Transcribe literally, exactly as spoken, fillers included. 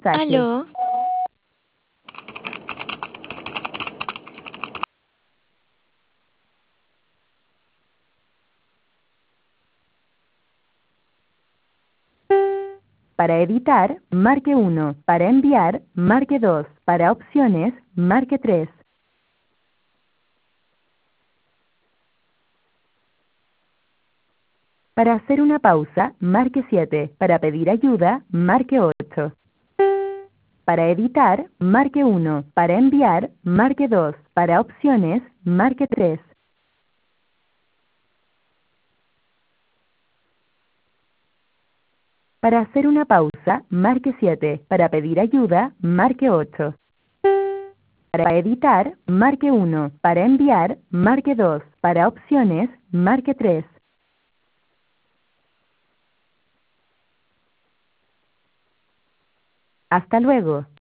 mensaje. Aló, Para editar, marque uno. Para enviar, marque dos. Para opciones, marque tres. Para hacer una pausa, marque siete. Para pedir ayuda, marque ocho. Para editar, marque uno. Para enviar, marque dos. Para opciones, marque tres. Para hacer una pausa, marque siete. Para pedir ayuda, marque ocho. Para editar, marque uno. Para enviar, marque dos. Para opciones, marque tres. Hasta luego.